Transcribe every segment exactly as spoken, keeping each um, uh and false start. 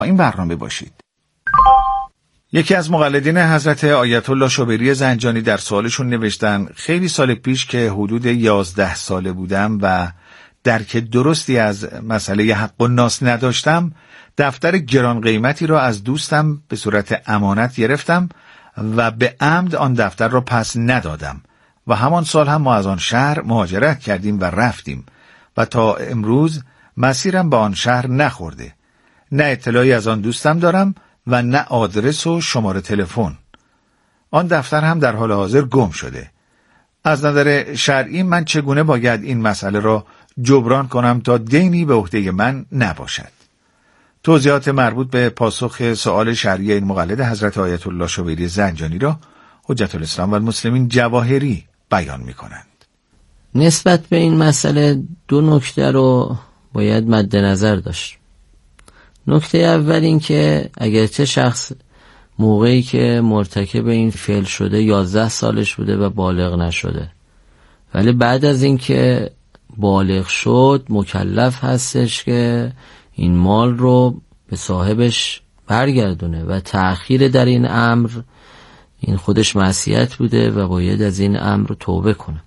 این برنامه باشید. یکی از مقلدین حضرت آیت الله شوبری زنجانی در سوالشون نوشتن خیلی سال پیش که حدود یازده ساله بودم و درک درستی از مسئله حق و ناس نداشتم، دفتر گران قیمتی را از دوستم به صورت امانت گرفتم و به عمد آن دفتر را پس ندادم و همان سال هم ما از آن شهر مهاجرت کردیم و رفتیم و تا امروز مسیرم به آن شهر نخورده. نه اطلاعی از آن دوستم دارم و نه آدرس و شماره تلفن. آن دفتر هم در حال حاضر گم شده. از نظر شرعی من چگونه باید این مسئله را جبران کنم تا دینی به عهده من نباشد؟ توضیحات مربوط به پاسخ سوال شرعی این مقلد حضرت آیت الله شوبری زنجانی را حجت الاسلام و المسلمین جواهری بیان می کنند. نسبت به این مسئله دو نکته رو باید مد نظر داشت. نکته اول این که اگرچه شخص موقعی که مرتکب این فعل شده یازده سالش بوده و بالغ نشده، ولی بعد از این که بالغ شد مکلف هستش که این مال رو به صاحبش برگردونه و تأخیر در این امر این خودش معصیت بوده و باید از این امر توبه کنه.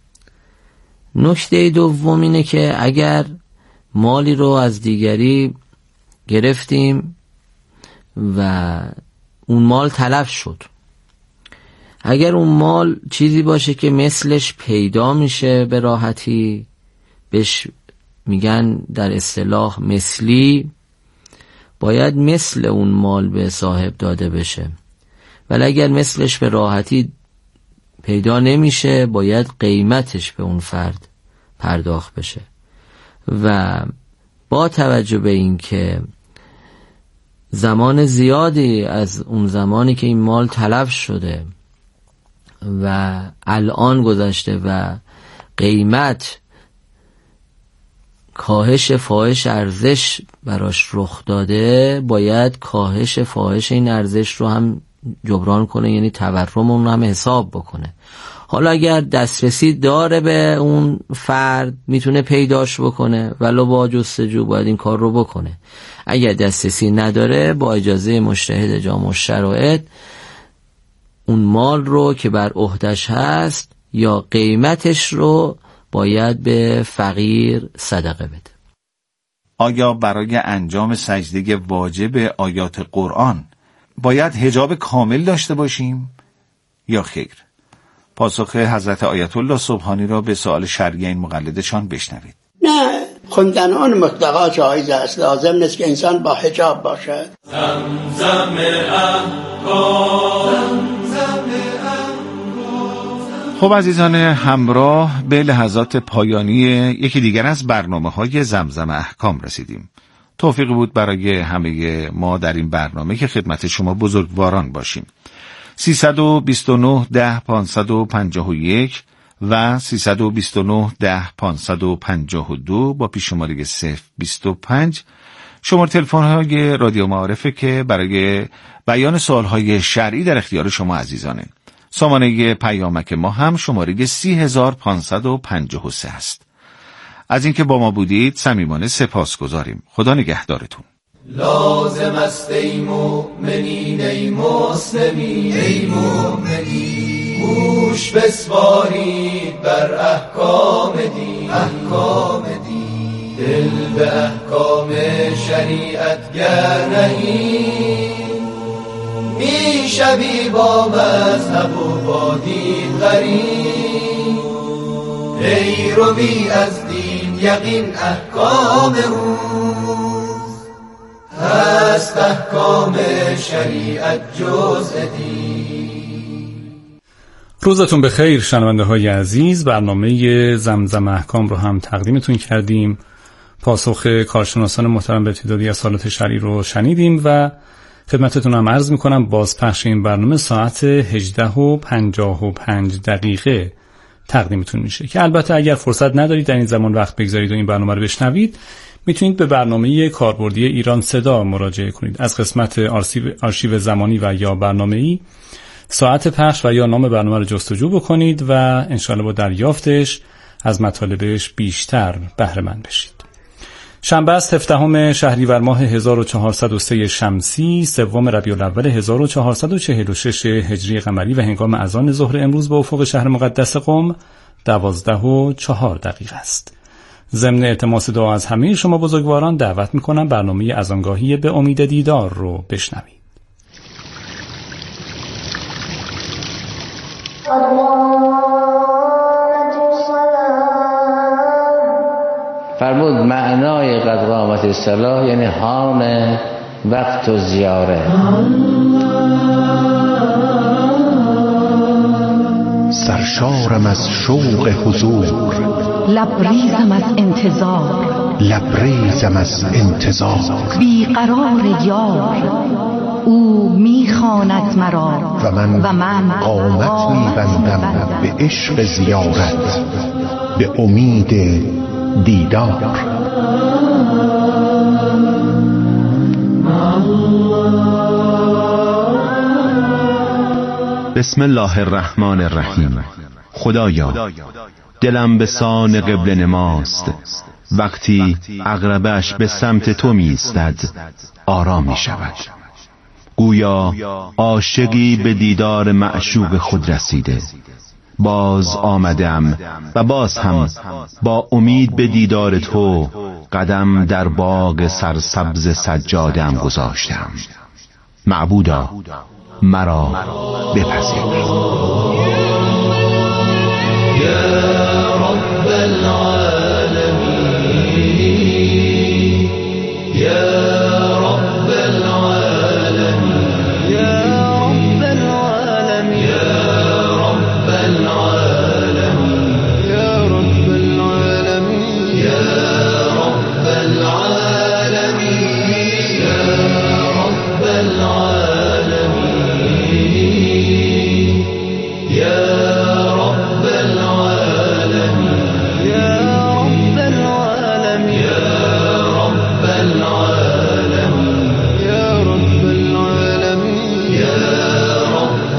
نکته دوم اینه که اگر مالی رو از دیگری گرفتیم و اون مال تلف شد، اگر اون مال چیزی باشه که مثلش پیدا میشه به راحتی، بهش میگن در اصطلاح مثلی، باید مثل اون مال به صاحب داده بشه. ولی اگر مثلش به راحتی پیدا نمیشه باید قیمتش به اون فرد پرداخت بشه. و با توجه به این که زمان زیادی از اون زمانی که این مال تلف شده و الان گذشته و قیمت کاهش فاحش ارزش براش رخ داده، باید کاهش فاحش این ارزش رو هم جبران کنه، یعنی تورم اون هم حساب بکنه. حالا اگر دسترسی داره به اون فرد میتونه پیداش بکنه، ولو با جستجو باید این کار رو بکنه. اگر دسترسی نداره با اجازه مجتهد جامع الشرائط اون مال رو که بر عهدش هست یا قیمتش رو باید به فقیر صدقه بده. آیا برای انجام سجده واجب آیات قرآن باید حجاب کامل داشته باشیم یا خیر؟ پاسخ حضرت آیت الله سبحانی را به سوال شرعی این مقلدشان بشنوید. نه، خوندن آن مطلقا جایز است، لازم نیست که انسان با حجاب باشد. زمزم احکام. خب عزیزان همراه، به لحظات پایانی یکی دیگر از برنامه‌های زمزم احکام رسیدیم. توفیقی بود برای همه ما در این برنامه که خدمت شما بزرگواران باشیم. سیصد و بیست و نه ده پانصد و پنجاه و یک و سیصد و بیست و نه ده پانصد و پنجاه و دو با پیش‌شماره صفر بیست و پنج شماره تلفن‌های رادیو معارفه که برای بیان سوال‌های شرعی در اختیار شما عزیزانه. سامانه پیامک ما هم شماره سی هزار پانصد و پنجاه و سه است. از اینکه با ما بودید صمیمانه سپاسگزاریم. خدا نگهدارتون. لازم است ای مؤمنین ای مسلمین ای مؤمنین، گوش بسپارید بر احکام دین احکام دین، دل به احکام شریعت گر نهید، می شوی با مذهب و با دین غریب، ای روی از دین یقین احکام اوست، هست احکام شریعت جزء دین. روزتون بخیر شنونده های عزیز. برنامه زمزم احکام رو هم تقدیمتون کردیم. پاسخ کارشناسان محترم به ارتدادی اصالت شرعی رو شنیدیم و خدمتتون هم عرض میکنم بازپخش این برنامه ساعت هجده و پنجاه و پنج دقیقه تقدیمتون میشه که البته اگر فرصت ندارید در این زمان وقت بگذارید و این برنامه رو بشنوید، میتونید به برنامه کاربردی ایران صدا مراجعه کنید. از قسمت آرشیو آرشیو زمانی و یا برنامه‌ای ساعت پخش و یا نام برنامه رو جستجو بکنید و انشالله با دریافتش از مطالبش بیشتر بهره مند بشید. شنبه است هفدهم شهریور ماه هزار و چهارصد و سه شمسی، سوم ربیع الاول هزار و چهارصد و چهل و شش هجری قمری و هنگام اذان ظهر امروز به افق شهر مقدس قم دوازده و چهار دقیقه است. ضمن التماس دعا از همه شما بزرگواران دعوت میکنم برنامه اذانگاهی به امید دیدار رو بشنوید. فرمود معنای قد قامت الصلاة یعنی حان وقت و زیاره. سرشارم از شوق حضور، لبریزم از انتظار، لبریزم از انتظار. بیقرار یار، او میخواند مرا و من, و من قامت میبندم به عشق زیارت، به امید دیدار. بسم الله الرحمن الرحیم. خدایا دلم به سان قبله نماست، وقتی عقربش به سمت تو می ایستد آرام می شود. گویا عاشقی به دیدار معشوق خود رسیده. باز آمدم و باز هم با امید به دیدار تو قدم در باغ سرسبز سجاده‌ام گذاشتم. معبودا مرا بپذیر. یا رب العالمین، یا رب العالمین، یا رب العالمین، یا رب العالمین، یا رب العالمین، یا رب العالمین، یا رب العالمین، یا رب العالمین، یا رب العالمین، یا رب العالمین، یا رب العالمین، یا رب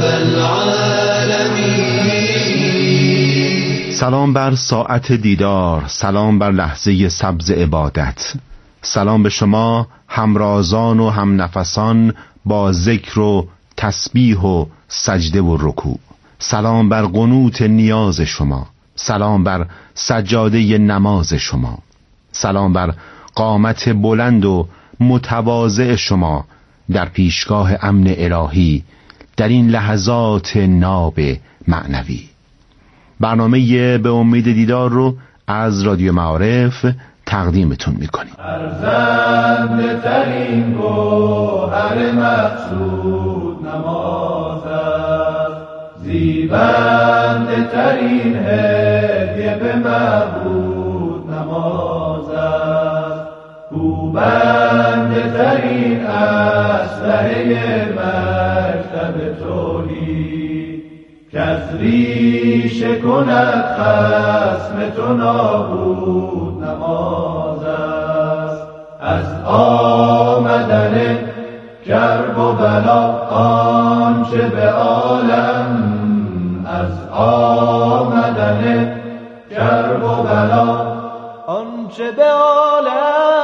العالمین. سلام بر ساعت دیدار، سلام بر لحظه سبز عبادت، سلام به شما همرازان و هم نفسان با ذکر و تسبیح و سجده و رکوع. سلام بر قنوت نیاز شما، سلام بر سجاده نماز شما، سلام بر قامت بلند و متواضع شما در پیشگاه امن الهی در این لحظات ناب معنوی. برنامه به امید دیدار رو از رادیو معارف تقدیمتون میکنیم. ارزنده ترین گوهر مقصود نماز است، زیبنده ترین هدیه به معبود نماز است، کوبنده ترین اسلحه مکتب توحید، کز ریشه کند خصم تو نابود نماز است. از آمدن کرب و بلا آنچه به عالم، از آمدن کرب و بلا آنچه به عالم،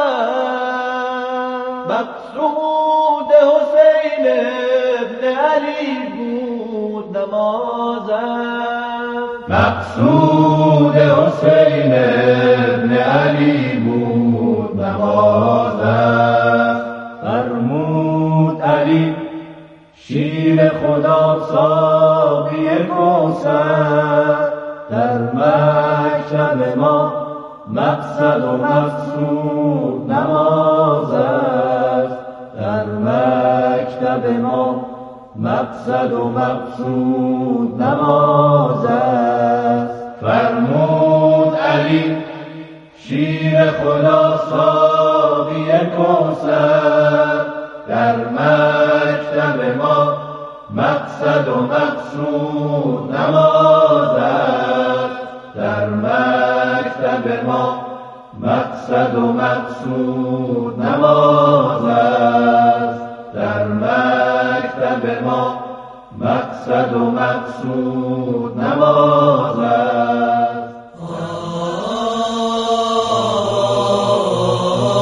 مقصود حسین ابن علی بود نماز است، مقصود حسین ابن علی بود نماز است. فرمود علی شیر خدا ساقی کوثر، در مکتب ما مقصد و مقصود نماز است، در مکتب ما مقصد و مقصود نماز است. فرمود علی شیر خدا ساقی کوثر، در مکتب ما مقصد و مقصود نماز است، در مکتب ما مقصد و مقصود نماز است، در مکتب ما مقصد و مقصود نماز است.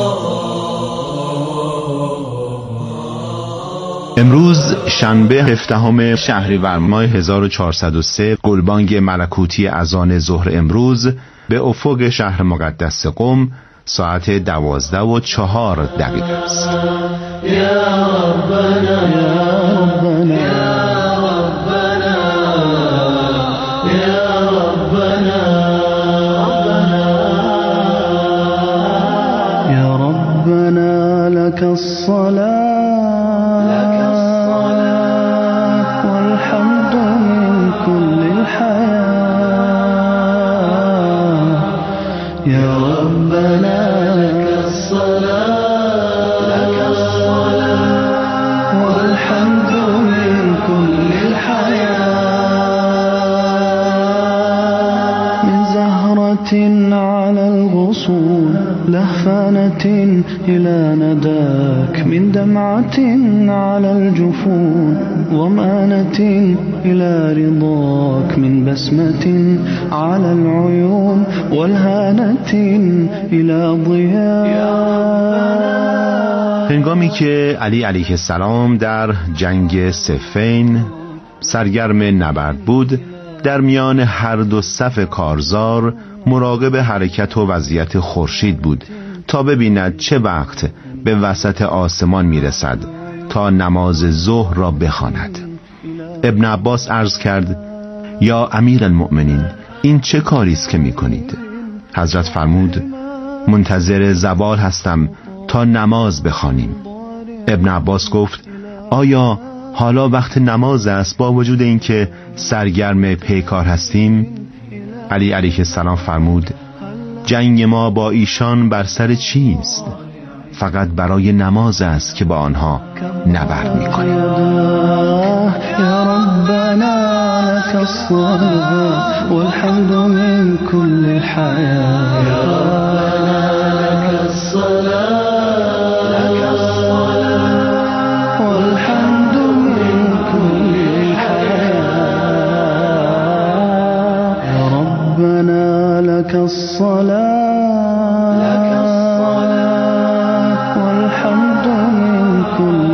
امروز شنبه هفدهم شهریور ماه هزار و چهارصد و سه گلبانگ ملکوتی اذان ظهر امروز به افق شهر مقدس قم ساعت دوازده و چهار دقیقه است. یا ربنا یا ربنا یا ربنا یا ربنا لك الصلاة والحمد من كل الحياة يا ربنا لك الصلاة لك الصلاة والحمد من كل الحياة من زهرة على الغصون لهفانة إلى نداك من دمعة على الجفون ضمانة إلى رضاك من بسمة على العيون والهانة إلى ضياء. هنگامی که علی علیه السلام در جنگ صفین سرگرم نبرد بود، در میان هر دو صف کارزار مراقب حرکت و وضعیت خورشید بود تا ببیند چه وقت به وسط آسمان میرسد تا نماز ظهر را بخواند. ابن عباس عرض کرد: یا امیر المؤمنین، این چه کاری است که میکنید؟ حضرت فرمود: منتظر زوال هستم تا نماز بخوانیم. ابن عباس گفت: آیا حالا وقت نماز است با وجود اینکه سرگرم پیکار هستیم؟ علی علیه السلام فرمود: جنگ ما با ایشان بر سر چیست؟ فقط برای نماز است که با آنها نبرد می‌کنیم. یا ربنا لك الصلاة والحمد من كل الحياة یا ربنا لك الصلاة لك الصلاة والحمد من كل الحياة یا ربنا لك الصلاة لك الصلاة والحمد من كل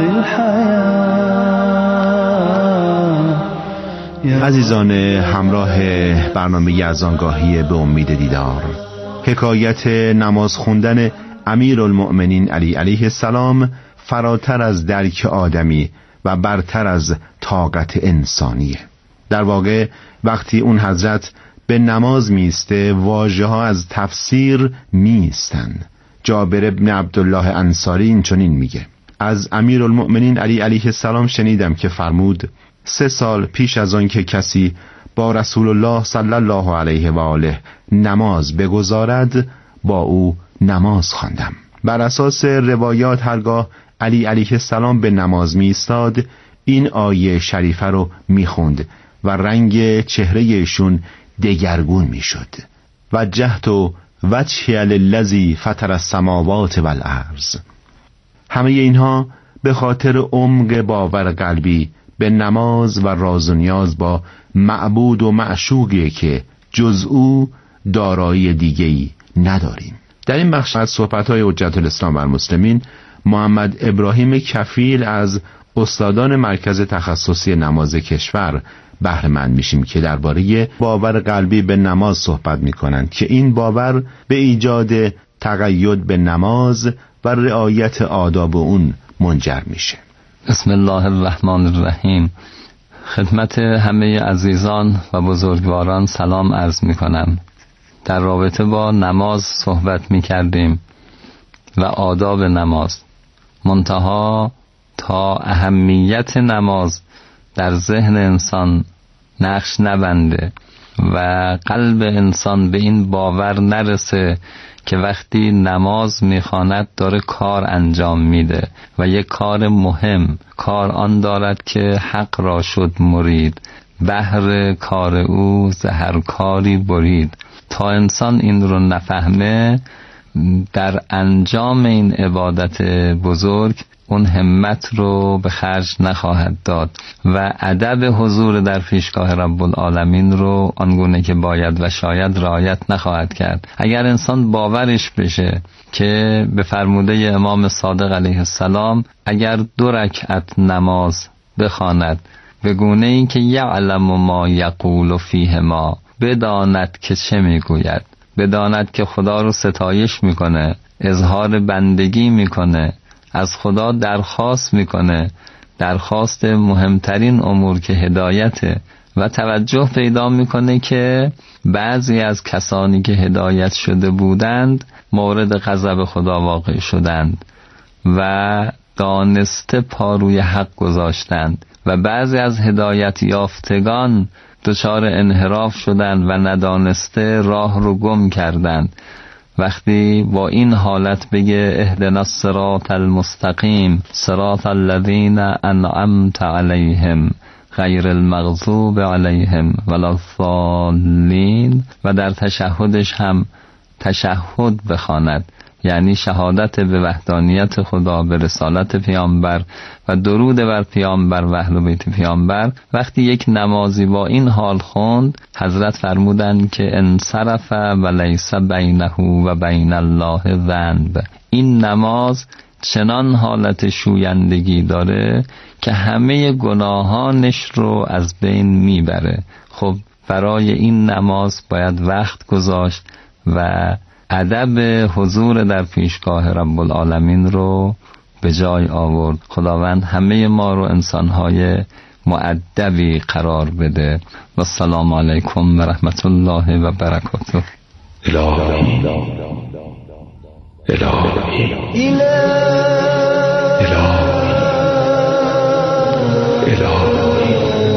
الحياة. عزیزان همراه برنامه اذانگاهی به امید دیدار، حکایت نماز خوندن امیرالمؤمنین علی علیه السلام فراتر از درک آدمی و برتر از طاقت انسانیه. در واقع وقتی اون حضرت به نماز میسته، واژه ها از تفسیر میستن. جابر ابن عبدالله انصاری این چنین میگه: از امیرالمؤمنین علی علیه السلام شنیدم که فرمود: سه سال پیش از آن که کسی با رسول الله صلی الله علیه و آله نماز بگذارد، با او نماز خواندم. بر اساس روایات هرگاه علی علیه السلام به نماز می ایستاد، این آیه شریفه رو می خوند و رنگ چهره ایشون دگرگون می شد. وجهت وجهی للذی فطر السماوات والارض. همه اینها به خاطر عمق باور قلبی به نماز و راز و نیاز با معبود و معشوقی که جز او دارایی دیگه‌ای نداریم. در این بخش از صحبت‌های حجت الاسلام و المسلمین، محمد ابراهیم کفیل از استادان مرکز تخصصی نماز کشور بهره مند میشیم که درباره باور قلبی به نماز صحبت میکنند که این باور به ایجاد تقید به نماز و رعایت آداب اون منجر میشه. بسم الله الرحمن الرحیم. خدمت همه عزیزان و بزرگواران سلام عرض میکنم. در رابطه با نماز صحبت میکردیم و آداب نماز، منتها تا اهمیت نماز در ذهن انسان نقش نبنده و قلب انسان به این باور نرسه که وقتی نماز میخواند داره کار انجام میده و یک کار مهم، کار آن دارد که حق را شد مرید، بهر کار او زهر کاری برید. تا انسان این رو نفهمه، در انجام این عبادت بزرگ اون همت رو به خرج نخواهد داد و ادب حضور در پیشگاه رب العالمین رو آنگونه که باید و شاید رعایت نخواهد کرد. اگر انسان باورش بشه که به فرموده امام صادق علیه السلام اگر دو رکعت نماز بخواند به گونه ای که یعلم ما یقول فیه ما، بداند که چه میگوید، بداند که خدا رو ستایش میکنه، اظهار بندگی میکنه، از خدا درخواست میکنه، درخواست مهمترین امور که هدایته، و توجه پیدا میکنه که بعضی از کسانی که هدایت شده بودند مورد غضب خدا واقع شدند و دانسته پا روی حق گذاشتند و بعضی از هدایت یافتگان دچار انحراف شدند و ندانسته راه رو گم کردند. وقتی با این حالت بگه اهدنا الصراط المستقیم صراط الذین انعمت علیهم غیر المغضوب علیهم ولا الضالین، و در تشهدش هم تشهد بخواند، یعنی شهادت به وحدانیت خدا، به رسالت پیامبر و درود بر پیامبر و اهل بیت پیامبر. وقتی یک نمازی با این حال خوند، حضرت فرمودند که انصرف و لیس بینه و بین الله ذنب، این نماز چنان حالت شویندگی داره که همه گناهانش رو از بین میبره. خب برای این نماز باید وقت گذاشت و ادب حضور در پیشگاه رب العالمین رو به جای آورد. خداوند همه ما رو انسانهای مؤدبی قرار بده. و السلام علیکم و رحمت الله و برکاته. الهی الهی الهی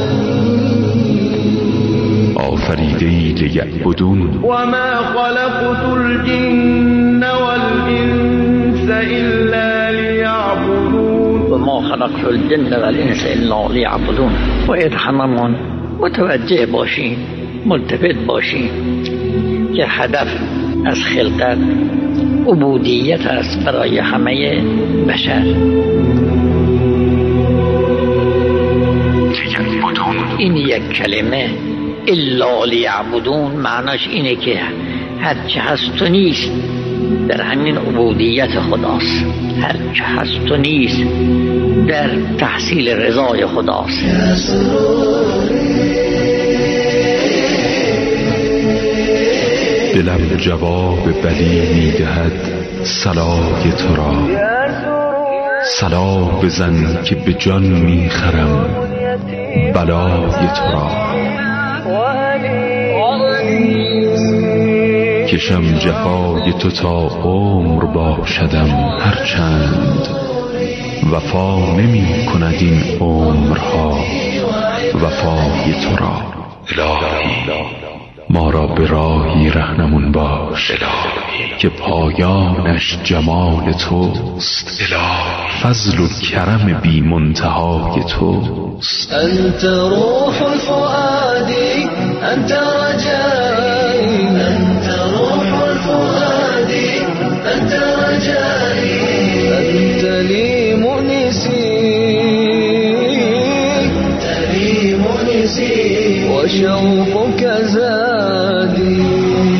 آفریده‌ای لیعبدون و ما خلقت الجن والانس الا لیعبدون و ما خلقت الجن والانس الا لیعبدون. باید هممون متوجه باشیم، ملتفت باشیم که هدف از خلقت عبودیت است برای همه بشر. این یک کلمه الا لیعبدون معناش اینه که هرچه هست و نیست در همین عبودیت خداست، هرچه هست و نیست در تحصیل رضای خداست. دلم جواب بلی میدهد صلای تو را، صلا بزن که به جان میخرم بلای تو را. کشم جفای تو تا عمر باشدم هرچند وفا نمی کند این عمرها وفای تو را. الهی ما را به راهی رهنمون باش که پایانش جمال توست. فضل و کرم بی منتهای توست. انت روح الفؤاد انت رجایی، انت روح الفؤاد انت رجایی، انت لي منسي، انت لي منسي وشوقك زادي.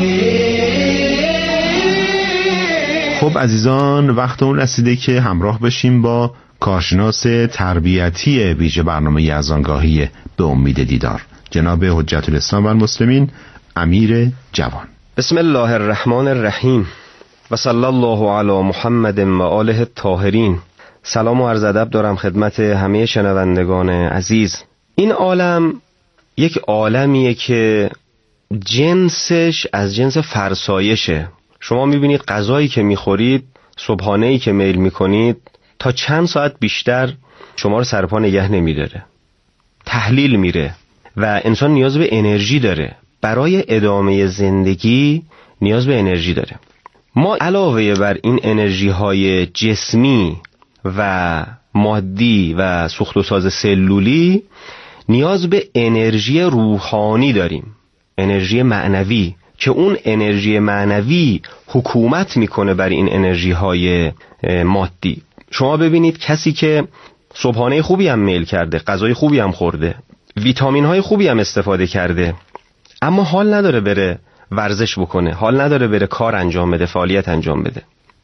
خب عزیزان، وقت اون رسیده که همراه بشیم با کارشناس تربیتی ویژه برنامه یزدانگاهی به امید دیدار، جناب حجت الاسلام و المسلمین امیر جوان. بسم الله الرحمن الرحیم و صلی الله علی محمد و آله الطاهرین. سلام و عرض ادب دارم خدمت همه شنوندگان عزیز. این عالم یک عالمیه که جنسش از جنس فرسایشه. شما میبینید غذایی که میخورید، صبحانه‌ای که میل میکنید، تا چند ساعت بیشتر شما رو سرپا نگه نمیداره، تحلیل میره و انسان نیاز به انرژی داره. برای ادامه زندگی نیاز به انرژی داره. ما علاوه بر این انرژی های جسمی و مادی و سوخت و ساز سلولی نیاز به انرژی روحانی داریم، انرژی معنوی، که اون انرژی معنوی حکومت میکنه بر این انرژی های مادی. شما ببینید کسی که صبحانه خوبی هم میل کرده، غذای خوبی هم خورده، ویتامین های خوبی هم استفاده کرده، اما حال نداره بره ورزش بکنه، حال نداره بره کار انجام بده، فعالیت انجام بده.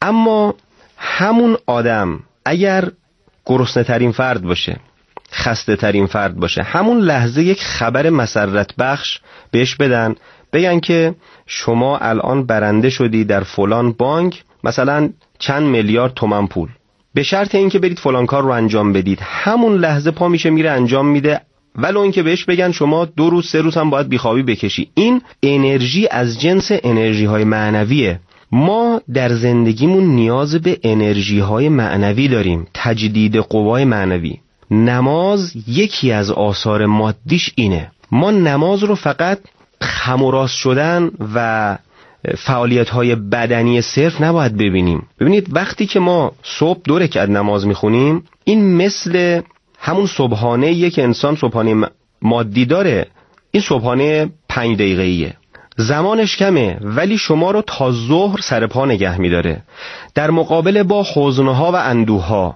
اما همون آدم اگر گرسنه ترین فرد باشه، خسته ترین فرد باشه، همون لحظه یک خبر مسرت بخش بهش بدن، بگن که شما الان برنده شدی در فلان بانک مثلا چند میلیارد تومان پول، به شرط اینکه برید فلان کار رو انجام بدید، همون لحظه پا میشه میره انجام میده، ولو اینکه بهش بگن شما دو روز سه روز هم باید بیخوابی بکشی. این انرژی از جنس انرژی های معنویه. ما در زندگیمون نیاز به انرژی های معنوی داریم، تجدید قوای معنوی. نماز یکی از آثار مادیش اینه. ما نماز رو فقط خم و راست شدن و فعالیت های بدنی صرف نباید ببینیم. ببینید وقتی که ما صبح دو رکعت نماز میخونیم، این مثل همون صبحانه‌ایه که انسان صبحانه مادی داره. این صبحانه پنج دقیقه‌ایه، زمانش کمه ولی شما رو تا ظهر سر پا نگه میداره. در مقابل با حزنها و اندوها،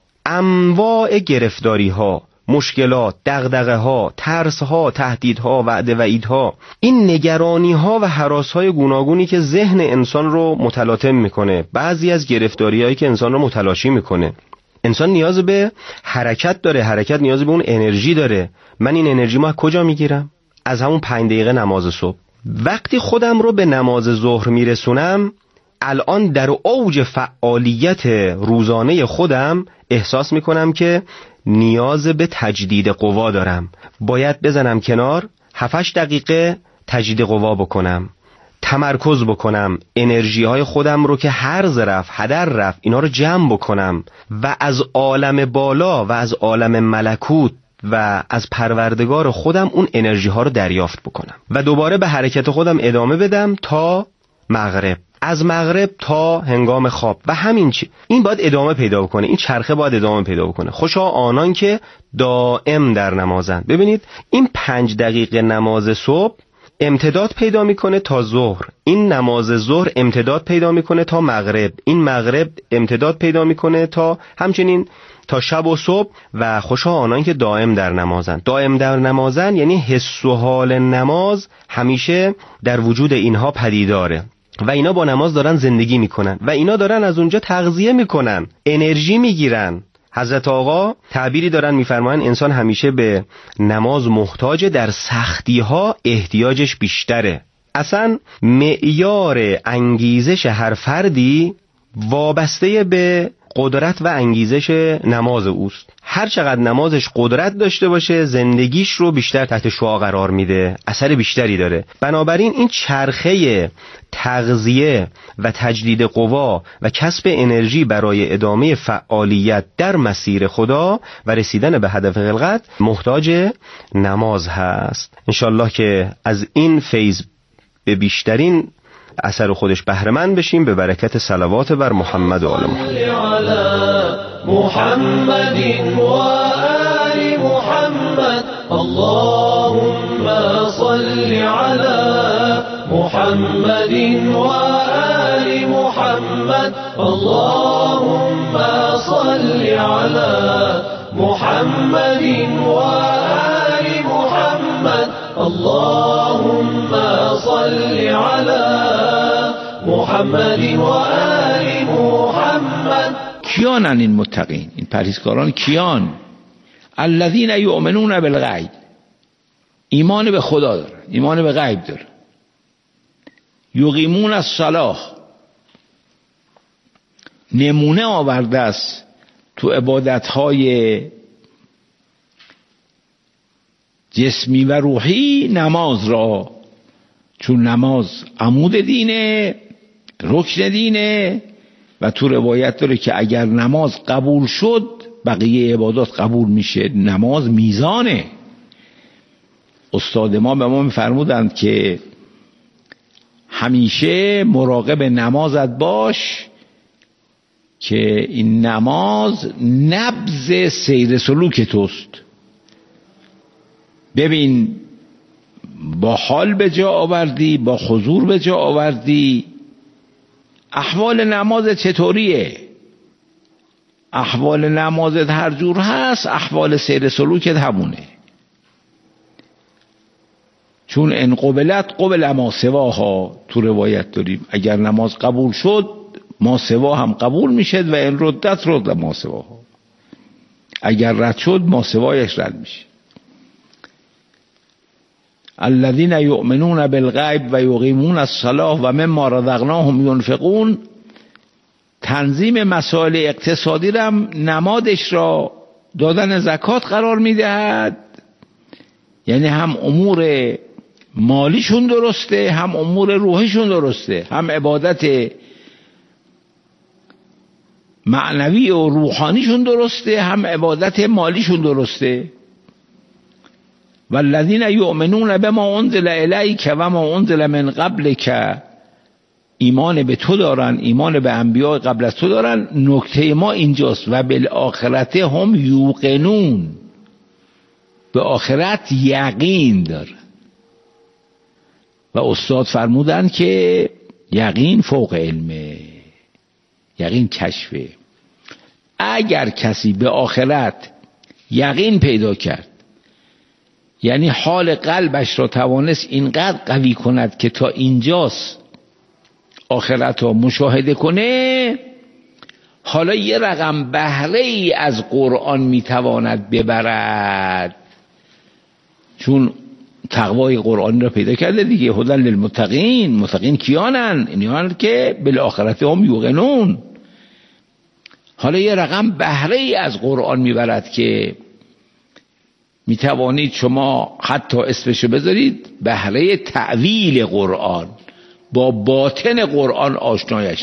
انواع گرفتاریها، مشکلات، دغدغه‌ها، ترس‌ها، تهدیدها، وعده وعیدها، این نگرانی‌ها و هراس‌های گوناگونی که ذهن انسان رو متلاطم میکنه، بعضی از گرفتاری‌هایی که انسان رو متلاشی میکنه. انسان نیاز به حرکت داره، حرکت نیاز به اون انرژی داره. من این انرژی ما کجا میگیرم؟ از همون پنج دقیقه نماز صبح. وقتی خودم رو به نماز ظهر میرسونم، الان در اوج فعالیت روزانه خودم احساس میکنم که نیاز به تجدید قوا دارم. باید بزنم کنار، هفت هشت دقیقه تجدید قوا بکنم، تمرکز بکنم، انرژی های خودم رو که هرز رفت، هدر رفت، اینا رو جمع بکنم و از عالم بالا و از عالم ملکوت و از پروردگار خودم اون انرژی ها رو دریافت بکنم و دوباره به حرکت خودم ادامه بدم تا مغرب، از مغرب تا هنگام خواب و همین چی. این باید ادامه پیدا بکنه، این چرخه باید ادامه پیدا بکنه. خوشا آنان که دائم در نمازند. ببینید این پنج دقیقه نماز صبح امتداد پیدا میکنه تا ظهر، این نماز ظهر امتداد پیدا میکنه تا مغرب، این مغرب امتداد پیدا میکنه تا همچنین تا شب و صبح. و خوشا آنان که دائم در نمازن. دائم در نمازن یعنی حس و حال نماز همیشه در وجود اینها پدیداره و اینا با نماز دارن زندگی میکنن و اینا دارن از اونجا تغذیه میکنن، انرژی میگیرن. حضرت آقا تعبیری دارن میفرمایند انسان همیشه به نماز محتاجه، در سختی ها احتیاجش بیشتره. اصلا معیار انگیزش هر فردی وابسته به قدرت و انگیزش نماز اوست. هر چقدر نمازش قدرت داشته باشه، زندگیش رو بیشتر تحت شعاع قرار میده، اثر بیشتری داره. بنابراین این چرخه تغذیه و تجدید قوا و کسب انرژی برای ادامه فعالیت در مسیر خدا و رسیدن به هدف خلقت محتاج نماز هست. انشالله که از این فیض به بیشترین اثر خودش بهره‌مند بشیم به برکت صلوات بر محمد و آل محمد. محمد و آل محمد. اللهم صل على محمد و آل محمد. اللهم صل على محمد و آل محمد. اللهم صل على محمد و آل محمد. کیانن این متقین، این پرهیزکاران کیان؟ الذین یؤمنون بالغیب، ایمان به خدا دارن، ایمان به غیب دارن. یقیمون الصلاة، نمونه آورده است تو عبادتهای جسمی و روحی نماز را، چون نماز عمود دینه، رکن دینه و تو روایت داره که اگر نماز قبول شد بقیه عبادات قبول میشه. نماز میزانه. استاد ما به ما میفرمودند که همیشه مراقب نمازت باش که این نماز نبض سیر سلوک توست. ببین با حال به جا آوردی، با حضور به جا آوردی، احوال نماز چطوریه؟ احوال نمازت هر جور هست، احوال سیر سلوکت همونه. چون ان قبلت قبل ما سواها تو روایت داریم، اگر نماز قبول شد ماسوا هم قبول میشه و این ردت رد ماسواها، اگر رد شد ماسوایش رد میشه. الذين يؤمنون بالغیب و یقیمون الصلاة و مما رزقناهم ينفقون، تنظیم مسائل اقتصادی را نمادش را دادن زکات قرار میدهد، یعنی هم امور مالیشون درسته، هم امور روحیشون درسته، هم عبادت معنوی و روحانیشون درسته، هم عبادت مالیشون درسته. والذین یؤمنون بما انزل الیک و ما انزل من قبلک، ایمان به تو دارن، ایمان به انبیاء قبل از تو دارن. نکته ما اینجاست و بالآخرت هم یوقنون، به آخرت یقین داره. و استاد فرمودن که یقین فوق علمه، یقین کشفه. اگر کسی به آخرت یقین پیدا کرد، یعنی حال قلبش را توانست اینقدر قوی کند که تا اینجاست آخرت را مشاهده کنه، حالا یه رقم بهره ای از قرآن میتواند ببرد، چون تقوای قرآن را پیدا کرده دیگه. هدن للمتقین، متقین کیانن؟ اینیان که بالآخرت هم یوقنون. حالا یه رقم بهره ای از قرآن میبرد که میتوانید شما حتی اسمشو بذارید بهره تعویل قرآن، با باطن قرآن آشنایش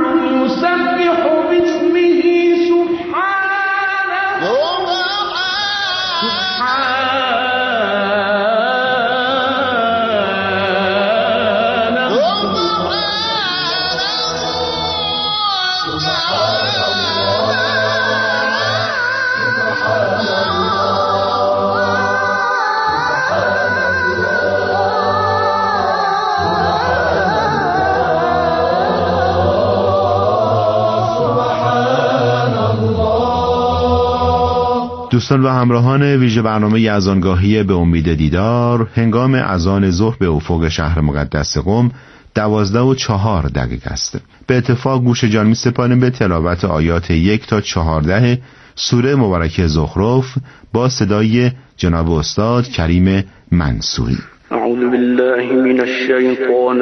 دوستان و همراهان ویژه برنامه اذانگاهی به امید دیدار، هنگام اذان ظهر به افق شهر مقدس قم دوازده و چهار دقیقه است. به اتفاق گوش جان می سپاریم به تلاوت آیات یک تا چهارده سوره مبارکه زخرف با صدای جناب استاد کریم منصوری. اعوذ بالله من الشیطان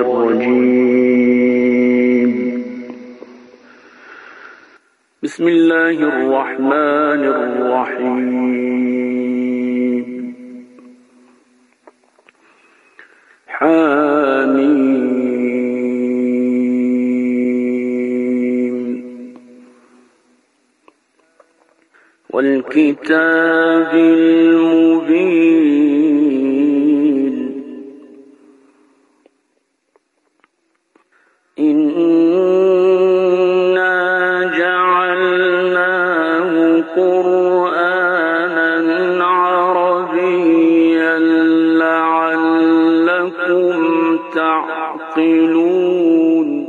الرجیم. بسم الله الرحمن الرحیم. حامیم والکتاب المبین. این قرآنا عربيا لعلكم تعقلون.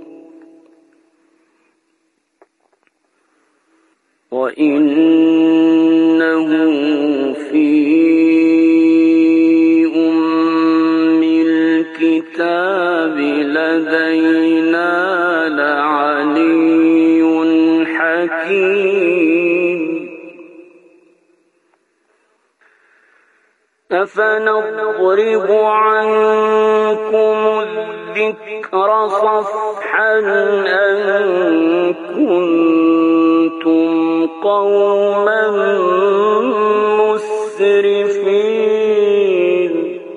وإنه في أم الكتاب لدينا لعلي حكيم. أفنضرب عنكم الذكر صفحا أن كنتم قوما مسرفين.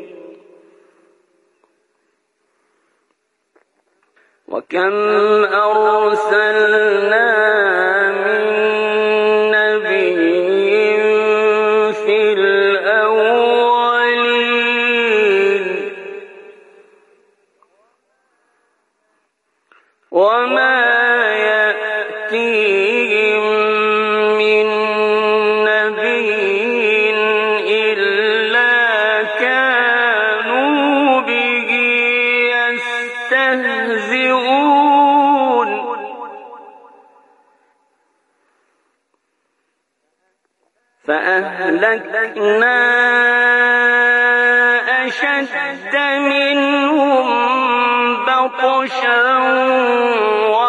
وكم أرسلنا من نبي في الأولين وما يأتيهم من نبي إلا كانوا به يستهزئون. فأهلكنا أشد منهم بطشا